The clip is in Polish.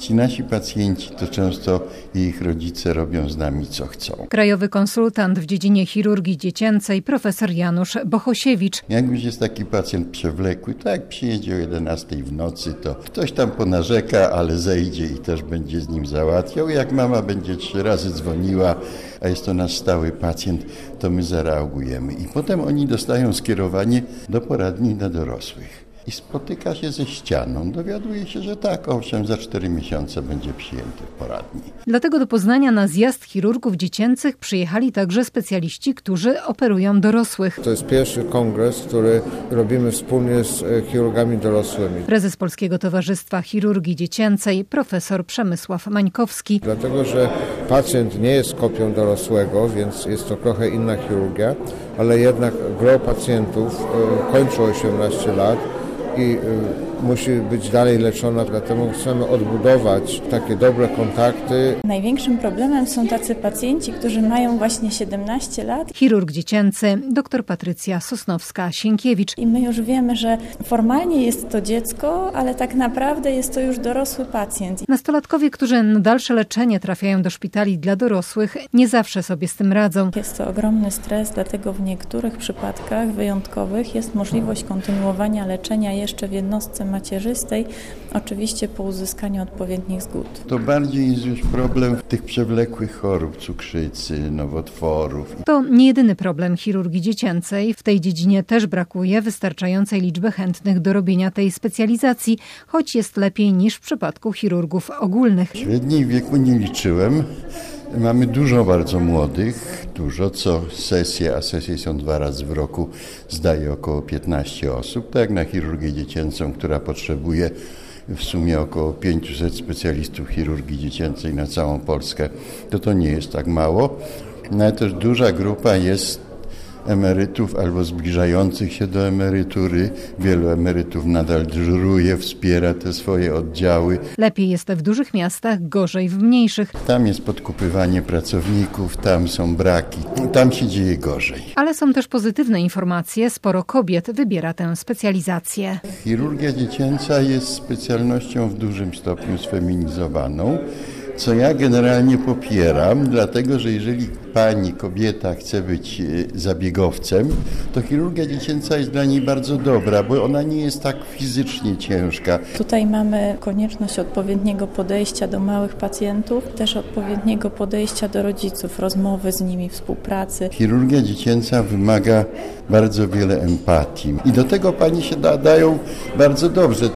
Ci nasi pacjenci to często ich rodzice robią z nami co chcą. Krajowy konsultant w dziedzinie chirurgii dziecięcej profesor Janusz Bohosiewicz. Jak już jest taki pacjent przewlekły, to jak przyjedzie o 11 w nocy, to ktoś tam ponarzeka, ale zejdzie i też będzie z nim załatwiał. Jak mama będzie 3 razy dzwoniła, a jest to nasz stały pacjent, to my zareagujemy. I potem oni dostają skierowanie do poradni dla dorosłych. I spotyka się ze ścianą. Dowiaduje się, że tak, owszem, za 4 miesiące będzie przyjęty w poradni. Dlatego do Poznania na zjazd chirurgów dziecięcych przyjechali także specjaliści, którzy operują dorosłych. To jest pierwszy kongres, który robimy wspólnie z chirurgami dorosłymi. Prezes Polskiego Towarzystwa Chirurgii Dziecięcej profesor Przemysław Mańkowski. Dlatego, że pacjent nie jest kopią dorosłego, więc jest to trochę inna chirurgia, ale jednak gro pacjentów kończy 18 lat i musi być dalej leczona, dlatego chcemy odbudować takie dobre kontakty. Największym problemem są tacy pacjenci, którzy mają właśnie 17 lat. Chirurg dziecięcy dr Patrycja Sosnowska-Sienkiewicz. I my już wiemy, że formalnie jest to dziecko, ale tak naprawdę jest to już dorosły pacjent. Nastolatkowie, którzy na dalsze leczenie trafiają do szpitali dla dorosłych, nie zawsze sobie z tym radzą. Jest to ogromny stres, dlatego w niektórych przypadkach wyjątkowych jest możliwość kontynuowania leczenia jeszcze w jednostce macierzystej, oczywiście po uzyskaniu odpowiednich zgód. To bardziej jest już problem tych przewlekłych chorób, cukrzycy, nowotworów. To nie jedyny problem chirurgii dziecięcej. W tej dziedzinie też brakuje wystarczającej liczby chętnych do robienia tej specjalizacji, choć jest lepiej niż w przypadku chirurgów ogólnych. Średniej wieku nie liczyłem. Mamy dużo bardzo młodych, co sesję, a sesje są 2 razy w roku, zdaje około 15 osób. Tak jak na chirurgię dziecięcą, która potrzebuje w sumie około 500 specjalistów chirurgii dziecięcej na całą Polskę, to nie jest tak mało. No ale też duża grupa jest emerytów albo zbliżających się do emerytury. Wielu emerytów nadal dyżuruje, wspiera te swoje oddziały. Lepiej jest w dużych miastach, gorzej w mniejszych. Tam jest podkupywanie pracowników, tam są braki, tam się dzieje gorzej. Ale są też pozytywne informacje. Sporo kobiet wybiera tę specjalizację. Chirurgia dziecięca jest specjalnością w dużym stopniu sfeminizowaną, co ja generalnie popieram, dlatego że jeżeli pani, kobieta chce być zabiegowcem, to chirurgia dziecięca jest dla niej bardzo dobra, bo ona nie jest tak fizycznie ciężka. Tutaj mamy konieczność odpowiedniego podejścia do małych pacjentów, też odpowiedniego podejścia do rodziców, rozmowy z nimi, współpracy. Chirurgia dziecięca wymaga bardzo wiele empatii i do tego pani się nadają bardzo dobrze.